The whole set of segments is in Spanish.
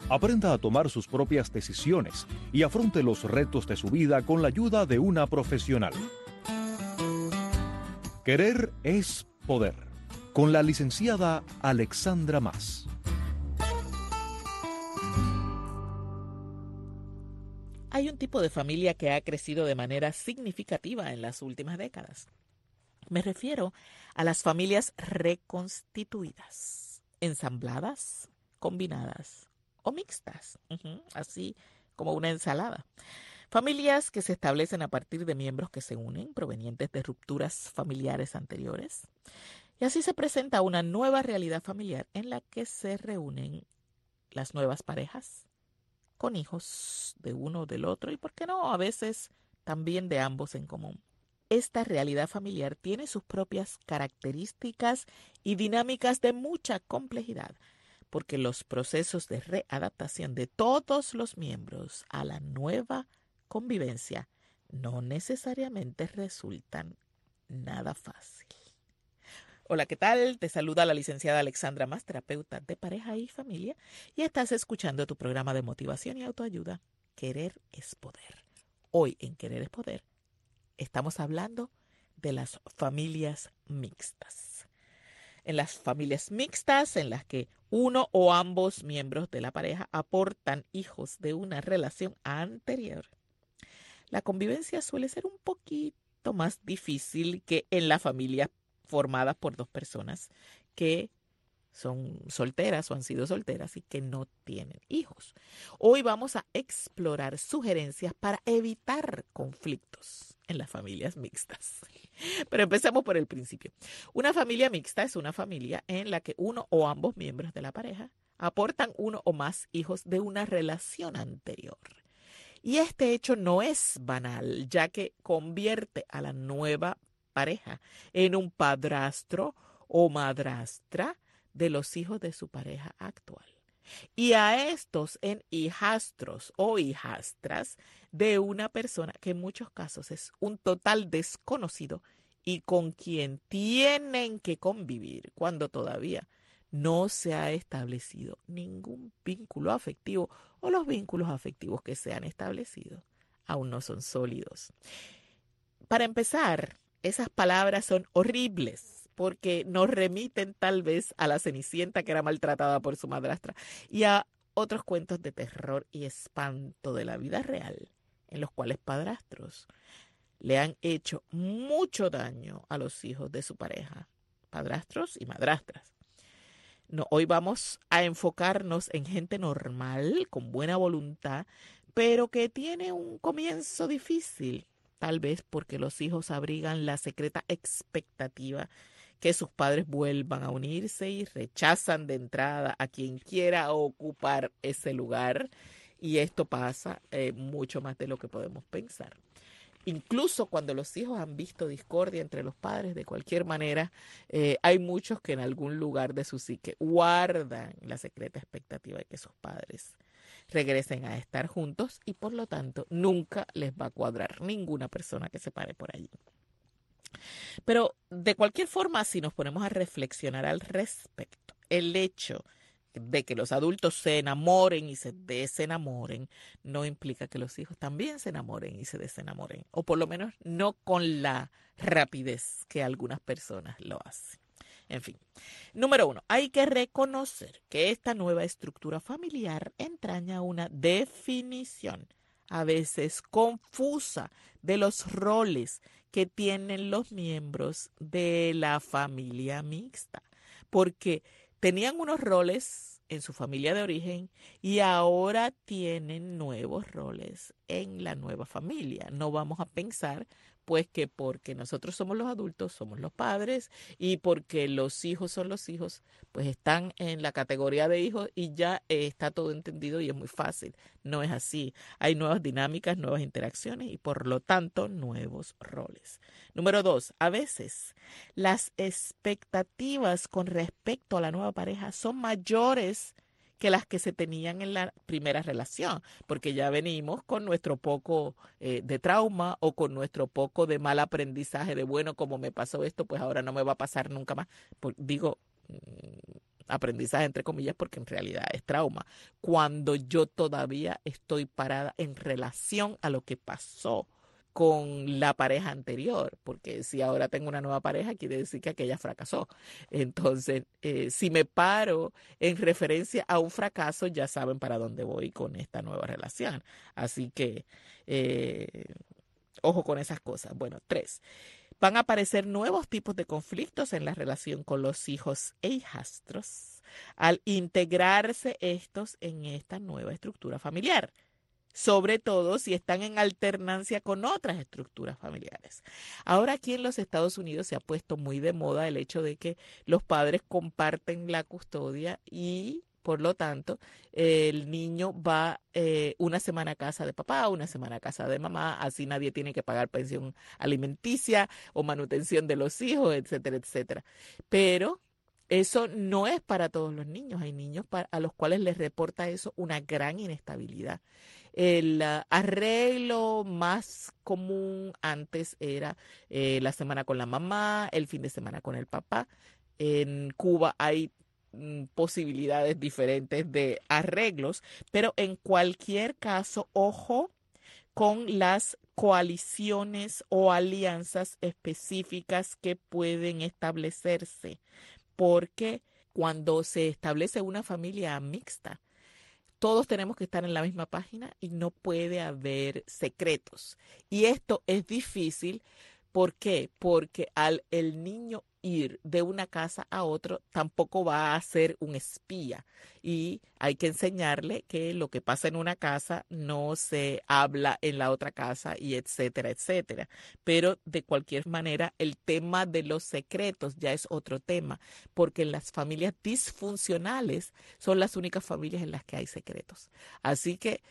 Aprenda a tomar sus propias decisiones y afronte los retos de su vida con la ayuda de una profesional. Querer es poder. Con la licenciada Alexandra Mas. Hay un tipo de familia que ha crecido de manera significativa en las últimas décadas. Me refiero a las familias reconstituidas, ensambladas, combinadas o mixtas, así como una ensalada. Familias que se establecen a partir de miembros que se unen, provenientes de rupturas familiares anteriores. Y así se presenta una nueva realidad familiar en la que se reúnen las nuevas parejas con hijos de uno o del otro y, ¿por qué no?, a veces también de ambos en común. Esta realidad familiar tiene sus propias características y dinámicas de mucha complejidad, porque los procesos de readaptación de todos los miembros a la nueva convivencia no necesariamente resultan nada fácil. Hola, ¿qué tal? Te saluda la licenciada Alexandra Mas, terapeuta de pareja y familia, y estás escuchando tu programa de motivación y autoayuda, Querer es Poder. Hoy en Querer es Poder estamos hablando de las familias mixtas. En las familias mixtas, en las que uno o ambos miembros de la pareja aportan hijos de una relación anterior, la convivencia suele ser un poquito más difícil que en la familia formadas por dos personas que son solteras o han sido solteras y que no tienen hijos. Hoy vamos a explorar sugerencias para evitar conflictos en las familias mixtas. Pero empecemos por el principio. Una familia mixta es una familia en la que uno o ambos miembros de la pareja aportan uno o más hijos de una relación anterior. Y este hecho no es banal, ya que convierte a la nueva pareja en un padrastro o madrastra de los hijos de su pareja actual. Y a estos en hijastros o hijastras de una persona que en muchos casos es un total desconocido y con quien tienen que convivir cuando todavía no se ha establecido ningún vínculo afectivo o los vínculos afectivos que se han establecido aún no son sólidos. Para empezar, esas palabras son horribles porque nos remiten tal vez a la Cenicienta que era maltratada por su madrastra y a otros cuentos de terror y espanto de la vida real en los cuales padrastros le han hecho mucho daño a los hijos de su pareja, padrastros y madrastras. No, hoy vamos a enfocarnos en gente normal, con buena voluntad, pero que tiene un comienzo difícil, tal vez porque los hijos abrigan la secreta expectativa que sus padres vuelvan a unirse y rechazan de entrada a quien quiera ocupar ese lugar. Y esto pasa mucho más de lo que podemos pensar. Incluso cuando los hijos han visto discordia entre los padres, de cualquier manera, hay muchos que en algún lugar de su psique guardan la secreta expectativa de que sus padres regresen a estar juntos y por lo tanto nunca les va a cuadrar ninguna persona que se pare por allí. Pero de cualquier forma, si nos ponemos a reflexionar al respecto, el hecho de que los adultos se enamoren y se desenamoren no implica que los hijos también se enamoren y se desenamoren, o por lo menos no con la rapidez que algunas personas lo hacen. En fin, número 1, hay que reconocer que esta nueva estructura familiar entraña una definición a veces confusa de los roles que tienen los miembros de la familia mixta, porque tenían unos roles en su familia de origen y ahora tienen nuevos roles en la nueva familia. No vamos a pensar pues que porque nosotros somos los adultos, somos los padres, y porque los hijos son los hijos, pues están en la categoría de hijos y ya está todo entendido y es muy fácil. No es así. Hay nuevas dinámicas, nuevas interacciones y por lo tanto nuevos roles. Número 2, a veces las expectativas con respecto a la nueva pareja son mayores que las que se tenían en la primera relación, porque ya venimos con nuestro poco de trauma o con nuestro poco de mal aprendizaje de, bueno, como me pasó esto, pues ahora no me va a pasar nunca más. aprendizaje entre comillas, porque en realidad es trauma, cuando yo todavía estoy parada en relación a lo que pasó con la pareja anterior, porque si ahora tengo una nueva pareja, quiere decir que aquella fracasó. Entonces, si me paro en referencia a un fracaso, ya saben para dónde voy con esta nueva relación. Así que, ojo con esas cosas. Bueno, 3. Van a aparecer nuevos tipos de conflictos en la relación con los hijos e hijastros al integrarse estos en esta nueva estructura familiar, sobre todo si están en alternancia con otras estructuras familiares. Ahora aquí en los Estados Unidos se ha puesto muy de moda el hecho de que los padres comparten la custodia y por lo tanto el niño va una semana a casa de papá, una semana a casa de mamá, así nadie tiene que pagar pensión alimenticia o manutención de los hijos, etcétera, etcétera. Pero eso no es para todos los niños. Hay niños a los cuales les reporta eso una gran inestabilidad. El arreglo más común antes era la semana con la mamá, el fin de semana con el papá. En Cuba hay posibilidades diferentes de arreglos, pero en cualquier caso, ojo con las coaliciones o alianzas específicas que pueden establecerse, porque cuando se establece una familia mixta, todos tenemos que estar en la misma página y no puede haber secretos. Y esto es difícil. ¿Por qué? Porque al el niño ir de una casa a otra tampoco va a ser un espía y hay que enseñarle que lo que pasa en una casa no se habla en la otra casa y etcétera, etcétera. Pero de cualquier manera el tema de los secretos ya es otro tema, porque en las familias disfuncionales son las únicas familias en las que hay secretos. Así que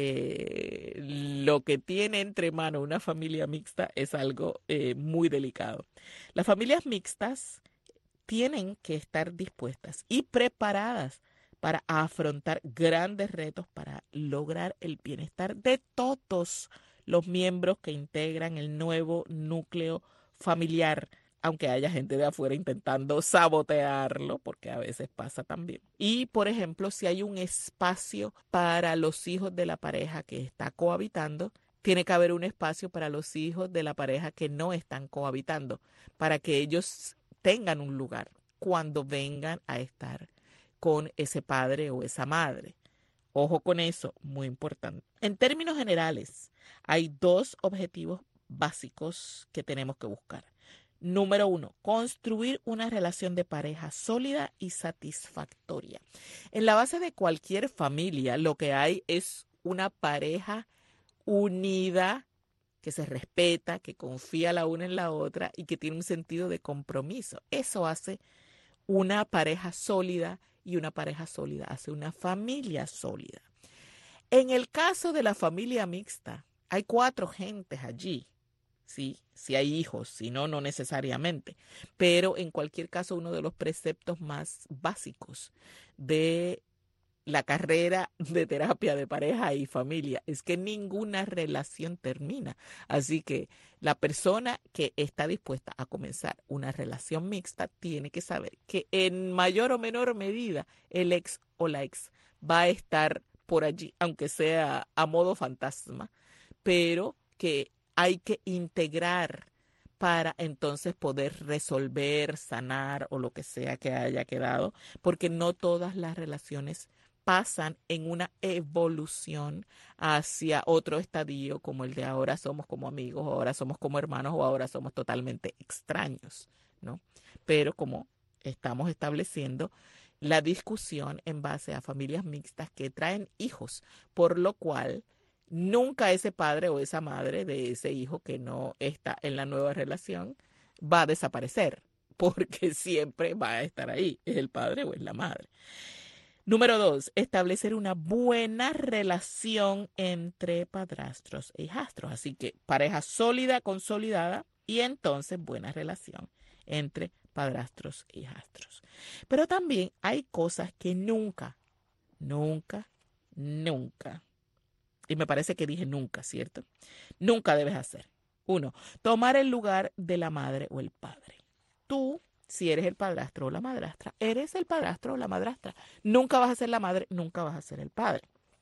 lo que tiene entre manos una familia mixta es algo muy delicado. Las familias mixtas tienen que estar dispuestas y preparadas para afrontar grandes retos para lograr el bienestar de todos los miembros que integran el nuevo núcleo familiar, aunque haya gente de afuera intentando sabotearlo, porque a veces pasa también. Y, por ejemplo, si hay un espacio para los hijos de la pareja que está cohabitando, tiene que haber un espacio para los hijos de la pareja que no están cohabitando, para que ellos tengan un lugar cuando vengan a estar con ese padre o esa madre. Ojo con eso, muy importante. En términos generales, hay 2 objetivos básicos que tenemos que buscar. Número 1, construir una relación de pareja sólida y satisfactoria. En la base de cualquier familia, lo que hay es una pareja unida, que se respeta, que confía la una en la otra y que tiene un sentido de compromiso. Eso hace una pareja sólida y una pareja sólida hace una familia sólida. En el caso de la familia mixta, hay 4 gentes allí. Sí, si hay hijos, si no, no necesariamente. Pero en cualquier caso, uno de los preceptos más básicos de la carrera de terapia de pareja y familia es que ninguna relación termina. Así que la persona que está dispuesta a comenzar una relación mixta tiene que saber que en mayor o menor medida el ex o la ex va a estar por allí, aunque sea a modo fantasma, pero que hay que integrar para entonces poder resolver, sanar o lo que sea que haya quedado, porque no todas las relaciones pasan en una evolución hacia otro estadio como el de ahora somos como amigos, o ahora somos como hermanos, o ahora somos totalmente extraños, ¿no? Pero como estamos estableciendo la discusión en base a familias mixtas que traen hijos, por lo cual nunca ese padre o esa madre de ese hijo que no está en la nueva relación va a desaparecer, porque siempre va a estar ahí, es el padre o es la madre. Número 2, establecer una buena relación entre padrastros e hijastros. Así que pareja sólida, consolidada y entonces buena relación entre padrastros e hijastros. Pero también hay cosas que nunca, y me parece que dije nunca, ¿cierto? Nunca debes hacer. 1, tomar el lugar de la madre o el padre. Tú si eres el padrastro o la madrastra. Eres el padrastro o la madrastra. Nunca vas a ser la madre, nunca vas a ser el padre.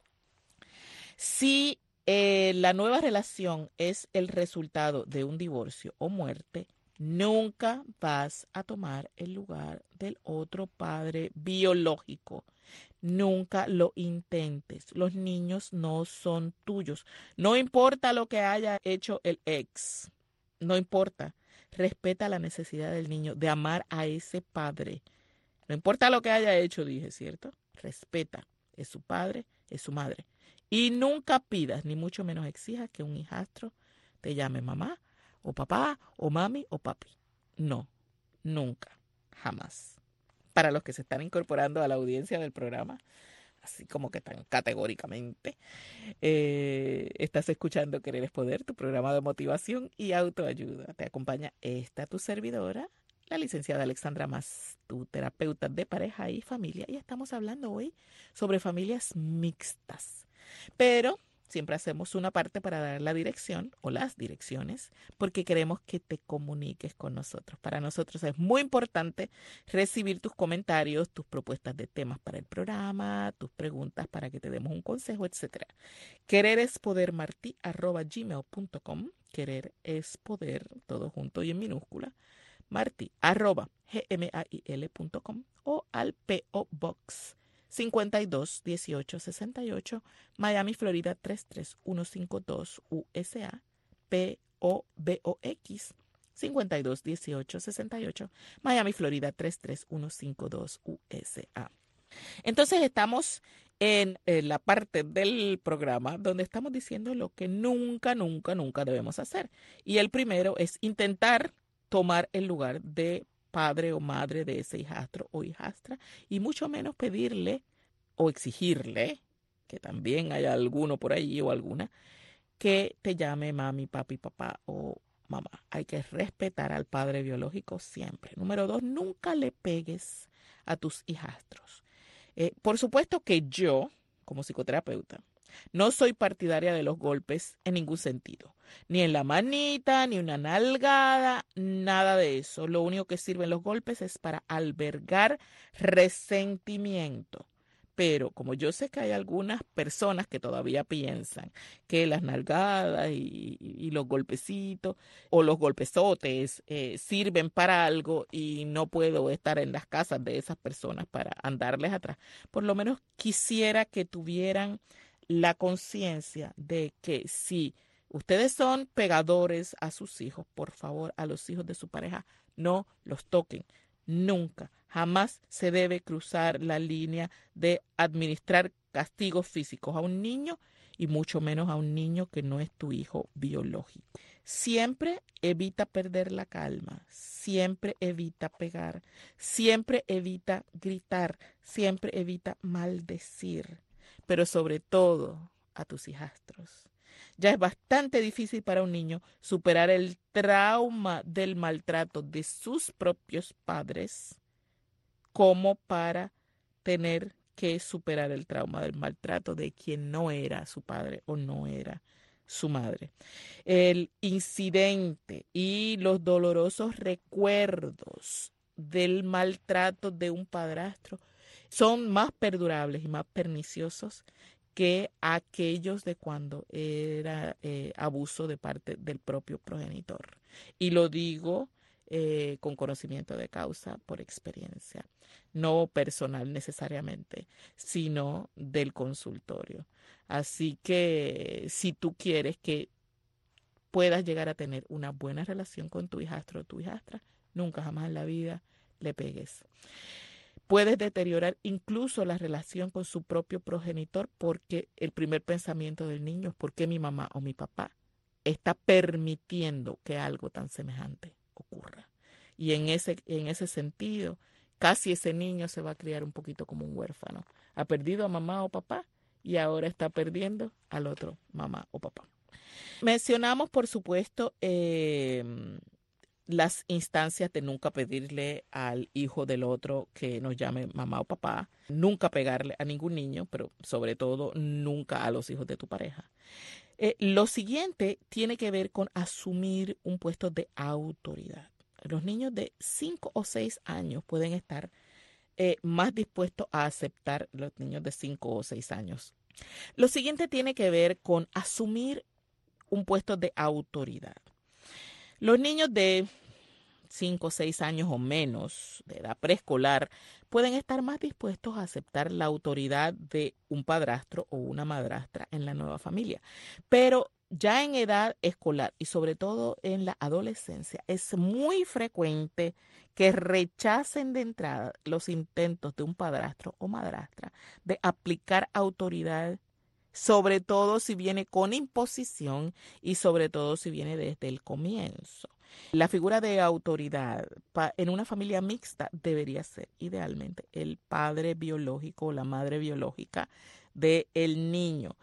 Si la nueva relación es el resultado de un divorcio o muerte, nunca vas a tomar el lugar del otro padre biológico. Nunca lo intentes. Los niños no son tuyos. No importa lo que haya hecho el ex. No importa. Respeta la necesidad del niño de amar a ese padre. No importa lo que haya hecho, dije, ¿cierto? Respeta. Es su padre, es su madre. Y nunca pidas, ni mucho menos exijas que un hijastro te llame mamá, o papá, o mami, o papi. No, nunca, jamás. Para los que se están incorporando a la audiencia del programa, así como que tan categóricamente, estás escuchando Querer es Poder, tu programa de motivación y autoayuda. Te acompaña tu servidora, la licenciada Alexandra Mas, tu terapeuta de pareja y familia. Y estamos hablando hoy sobre familias mixtas. Pero siempre hacemos una parte para dar la dirección o las direcciones porque queremos que te comuniques con nosotros. Para nosotros es muy importante recibir tus comentarios, tus propuestas de temas para el programa, tus preguntas para que te demos un consejo, etc. quererespodermarti@gmail.com. Querer es poder, todo junto y en minúscula. marti@gmail.com o al P.O. Box 52 18 68, Miami, Florida 33152 USA, P.O. Box 52 18 68, Miami, Florida 33152 USA. Entonces estamos en la parte del programa donde estamos diciendo lo que nunca, nunca, nunca debemos hacer. Y el primero es intentar tomar el lugar de padre o madre de ese hijastro o hijastra y mucho menos pedirle o exigirle, que también haya alguno por ahí o alguna, que te llame mami, papi, papá o mamá. Hay que respetar al padre biológico siempre. Número 2, nunca le pegues a tus hijastros. Por supuesto que yo, como psicoterapeuta, no soy partidaria de los golpes en ningún sentido. Ni en la manita, ni una nalgada, nada de eso. Lo único que sirven los golpes es para albergar resentimiento. Pero como yo sé que hay algunas personas que todavía piensan que las nalgadas y los golpecitos o los golpezotes sirven para algo y no puedo estar en las casas de esas personas para andarles atrás, por lo menos quisiera que tuvieran la conciencia de que si ustedes son pegadores a sus hijos, por favor, a los hijos de su pareja, no los toquen. Nunca, jamás se debe cruzar la línea de administrar castigos físicos a un niño y mucho menos a un niño que no es tu hijo biológico. Siempre evita perder la calma, siempre evita pegar, siempre evita gritar, siempre evita maldecir, pero sobre todo a tus hijastros. Ya es bastante difícil para un niño superar el trauma del maltrato de sus propios padres como para tener que superar el trauma del maltrato de quien no era su padre o no era su madre. El incidente y los dolorosos recuerdos del maltrato de un padrastro son más perdurables y más perniciosos que aquellos de cuando era abuso de parte del propio progenitor. Y lo digo con conocimiento de causa, por experiencia, no personal necesariamente, sino del consultorio. Así que si tú quieres que puedas llegar a tener una buena relación con tu hijastro o tu hijastra, nunca jamás en la vida le pegues. Puedes deteriorar incluso la relación con su propio progenitor porque el primer pensamiento del niño es ¿por qué mi mamá o mi papá está permitiendo que algo tan semejante ocurra? Y en ese sentido, casi ese niño se va a criar un poquito como un huérfano. Ha perdido a mamá o papá y ahora está perdiendo al otro mamá o papá. Mencionamos, por supuesto, las instancias de nunca pedirle al hijo del otro que nos llame mamá o papá, nunca pegarle a ningún niño, pero sobre todo nunca a los hijos de tu pareja. Lo siguiente tiene que ver con asumir un puesto de autoridad. Los niños de 5 o 6 años pueden estar más dispuestos a aceptar los niños de 5 o 6 años. Lo siguiente tiene que ver con asumir un puesto de autoridad. Los niños de 5 o 6 años o menos, de edad preescolar, pueden estar más dispuestos a aceptar la autoridad de un padrastro o una madrastra en la nueva familia. Pero ya en edad escolar y sobre todo en la adolescencia, es muy frecuente que rechacen de entrada los intentos de un padrastro o madrastra de aplicar autoridad, sobre todo si viene con imposición y sobre todo si viene desde el comienzo. La figura de autoridad en una familia mixta debería ser idealmente el padre biológico o la madre biológica del niño.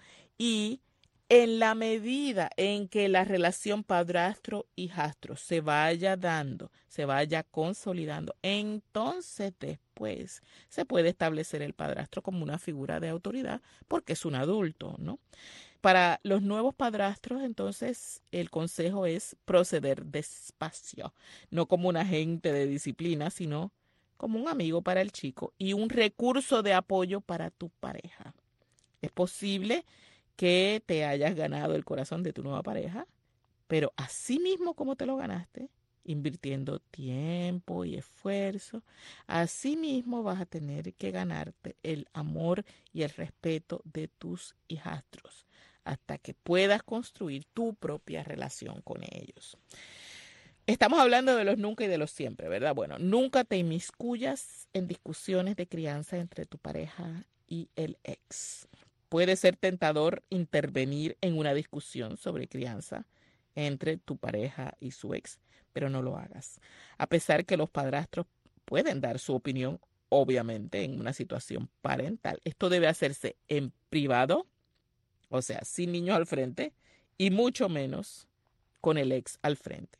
Y en la medida en que la relación padrastro-hijastro se vaya dando, se vaya consolidando, entonces después se puede establecer el padrastro como una figura de autoridad porque es un adulto, ¿no? Para los nuevos padrastros, entonces, el consejo es proceder despacio, no como un agente de disciplina, sino como un amigo para el chico y un recurso de apoyo para tu pareja. Es posible que te hayas ganado el corazón de tu nueva pareja, pero así mismo como te lo ganaste, invirtiendo tiempo y esfuerzo, así mismo vas a tener que ganarte el amor y el respeto de tus hijastros hasta que puedas construir tu propia relación con ellos. Estamos hablando de los nunca y de los siempre, ¿verdad? Bueno, nunca te inmiscuyas en discusiones de crianza entre tu pareja y el ex. Puede ser tentador intervenir en una discusión sobre crianza entre tu pareja y su ex, pero no lo hagas. A pesar que los padrastros pueden dar su opinión, obviamente, en una situación parental. Esto debe hacerse en privado, o sea, sin niños al frente, y mucho menos con el ex al frente.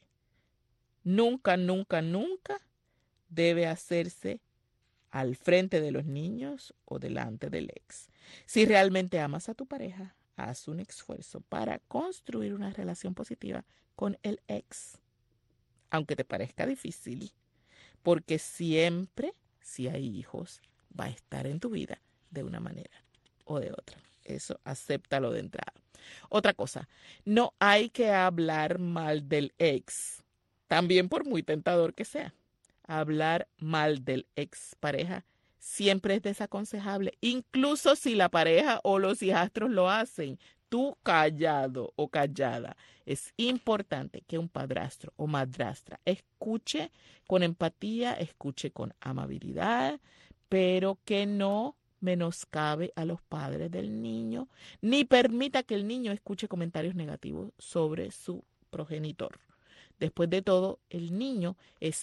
Nunca, nunca, nunca debe hacerse al frente de los niños o delante del ex. Si realmente amas a tu pareja, haz un esfuerzo para construir una relación positiva con el ex, aunque te parezca difícil, porque siempre, si hay hijos, va a estar en tu vida de una manera o de otra. Eso, acéptalo de entrada. Otra cosa, no hay que hablar mal del ex, también por muy tentador que sea. Hablar mal del ex pareja siempre es desaconsejable, incluso si la pareja o los hijastros lo hacen. Tú callado o callada. Es importante que un padrastro o madrastra escuche con empatía, escuche con amabilidad, pero que no menoscabe a los padres del niño, ni permita que el niño escuche comentarios negativos sobre su progenitor. Después de todo, el niño es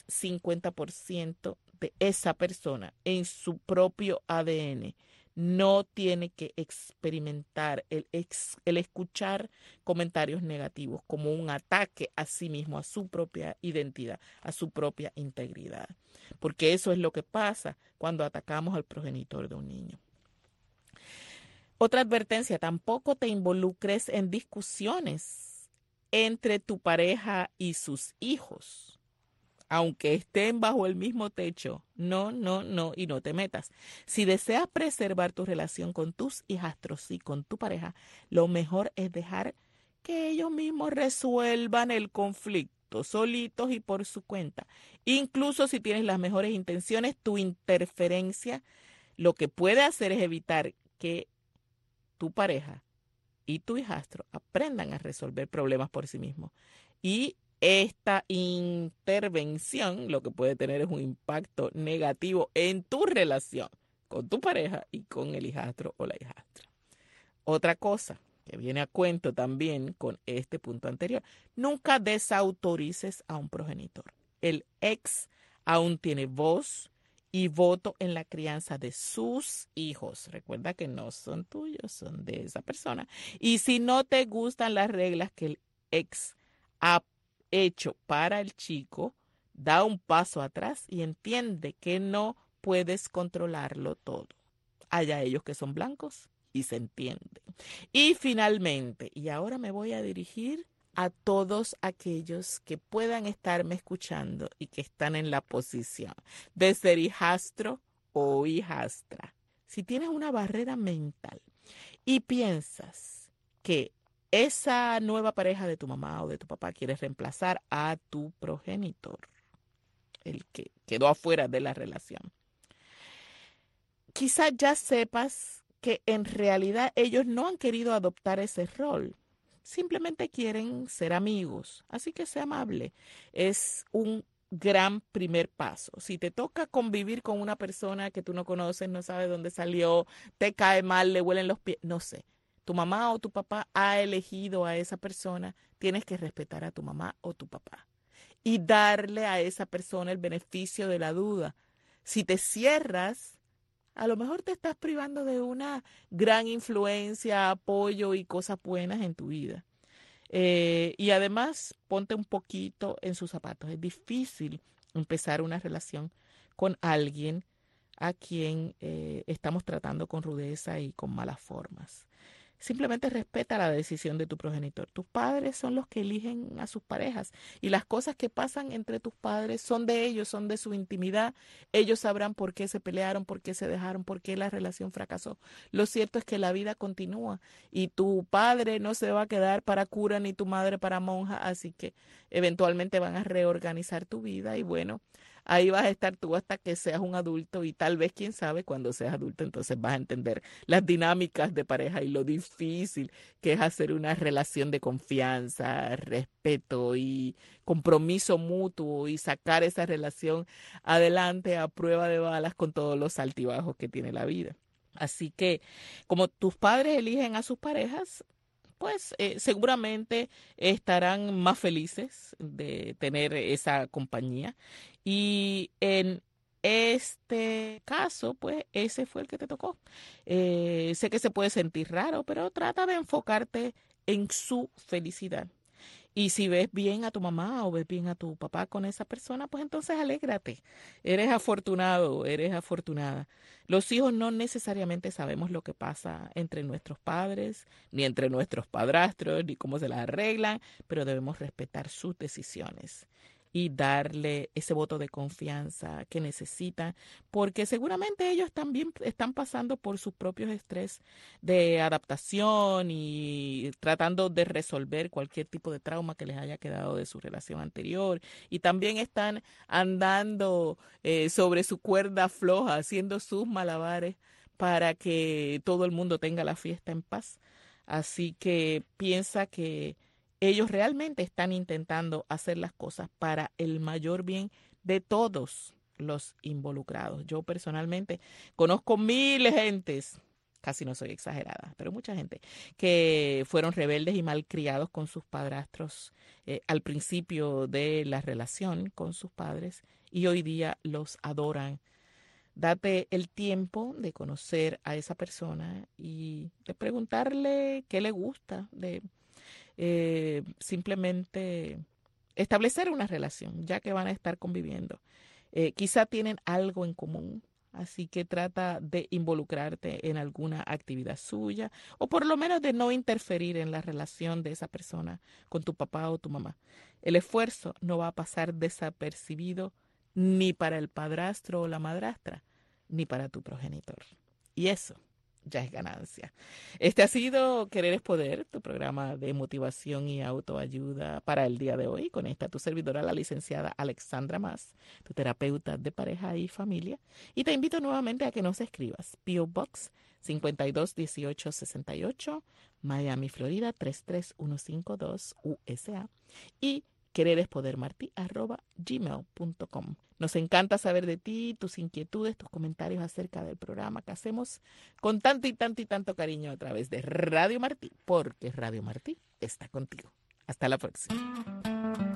50% de esa persona en su propio ADN. No tiene que experimentar el escuchar comentarios negativos como un ataque a sí mismo, a su propia identidad, a su propia integridad. Porque eso es lo que pasa cuando atacamos al progenitor de un niño. Otra advertencia, tampoco te involucres en discusiones entre tu pareja y sus hijos, aunque estén bajo el mismo techo. No, no, no, y no te metas. Si deseas preservar tu relación con tus hijastros y con tu pareja, lo mejor es dejar que ellos mismos resuelvan el conflicto solitos y por su cuenta. Incluso si tienes las mejores intenciones, tu interferencia lo que puede hacer es evitar que tu pareja y tu hijastro aprendan a resolver problemas por sí mismos. Y esta intervención lo que puede tener es un impacto negativo en tu relación con tu pareja y con el hijastro o la hijastra. Otra cosa que viene a cuento también con este punto anterior, nunca desautorices a un progenitor. El ex aún tiene voz y voto en la crianza de sus hijos. Recuerda que no son tuyos, son de esa persona. Y si no te gustan las reglas que el ex ha hecho para el chico, da un paso atrás y entiende que no puedes controlarlo todo. Haya ellos que son blancos y se entiende. Y finalmente, y ahora me voy a dirigir a todos aquellos que puedan estarme escuchando y que están en la posición de ser hijastro o hijastra. Si tienes una barrera mental y piensas que esa nueva pareja de tu mamá o de tu papá quiere reemplazar a tu progenitor, el que quedó afuera de la relación, quizás ya sepas que en realidad ellos no han querido adoptar ese rol. Simplemente quieren ser amigos. Así que sea amable. Es un gran primer paso. Si te toca convivir con una persona que tú no conoces, no sabes dónde salió, te cae mal, le huelen los pies, no sé. Tu mamá o tu papá ha elegido a esa persona, tienes que respetar a tu mamá o tu papá y darle a esa persona el beneficio de la duda. Si te cierras, a lo mejor te estás privando de una gran influencia, apoyo y cosas buenas en tu vida. Y además, ponte un poquito en sus zapatos. Es difícil empezar una relación con alguien a quien estamos tratando con rudeza y con malas formas. Simplemente respeta la decisión de tu progenitor. Tus padres son los que eligen a sus parejas y las cosas que pasan entre tus padres son de ellos, son de su intimidad. Ellos sabrán por qué se pelearon, por qué se dejaron, por qué la relación fracasó. Lo cierto es que la vida continúa y tu padre no se va a quedar para cura ni tu madre para monja, así que eventualmente van a reorganizar tu vida y bueno, ahí vas a estar tú hasta que seas un adulto y tal vez, quién sabe, cuando seas adulto entonces vas a entender las dinámicas de pareja y lo difícil que es hacer una relación de confianza, respeto y compromiso mutuo y sacar esa relación adelante a prueba de balas con todos los altibajos que tiene la vida. Así que como tus padres eligen a sus parejas, pues seguramente estarán más felices de tener esa compañía. Y en este caso, pues ese fue el que te tocó. Sé que se puede sentir raro, pero trata de enfocarte en su felicidad. Y si ves bien a tu mamá o ves bien a tu papá con esa persona, pues entonces alégrate. Eres afortunado, eres afortunada. Los hijos no necesariamente sabemos lo que pasa entre nuestros padres, ni entre nuestros padrastros, ni cómo se las arreglan, pero debemos respetar sus decisiones y darle ese voto de confianza que necesitan, porque seguramente ellos también están pasando por sus propios estrés de adaptación y tratando de resolver cualquier tipo de trauma que les haya quedado de su relación anterior. Y también están andando sobre su cuerda floja, haciendo sus malabares para que todo el mundo tenga la fiesta en paz. Así que piensa que ellos realmente están intentando hacer las cosas para el mayor bien de todos los involucrados. Yo personalmente conozco miles de gentes, casi no soy exagerada, pero mucha gente que fueron rebeldes y malcriados con sus padrastros al principio de la relación con sus padres y hoy día los adoran. Date el tiempo de conocer a esa persona y de preguntarle qué le gusta, de simplemente establecer una relación, ya que van a estar conviviendo. Quizá tienen algo en común, así que trata de involucrarte en alguna actividad suya o por lo menos de no interferir en la relación de esa persona con tu papá o tu mamá. El esfuerzo no va a pasar desapercibido ni para el padrastro o la madrastra, ni para tu progenitor. Y eso ya es ganancia. Este ha sido Querer es Poder, tu programa de motivación y autoayuda para el día de hoy. Con esta tu servidora, la licenciada Alexandra Mas, tu terapeuta de pareja y familia. Y te invito nuevamente a que nos escribas. P.O. Box 521868, Miami, Florida 33152 USA. Y quererespodermarti@gmail.com. Nos encanta saber de ti, tus inquietudes, tus comentarios acerca del programa que hacemos con tanto y tanto y tanto cariño a través de Radio Martí, porque Radio Martí está contigo. Hasta la próxima.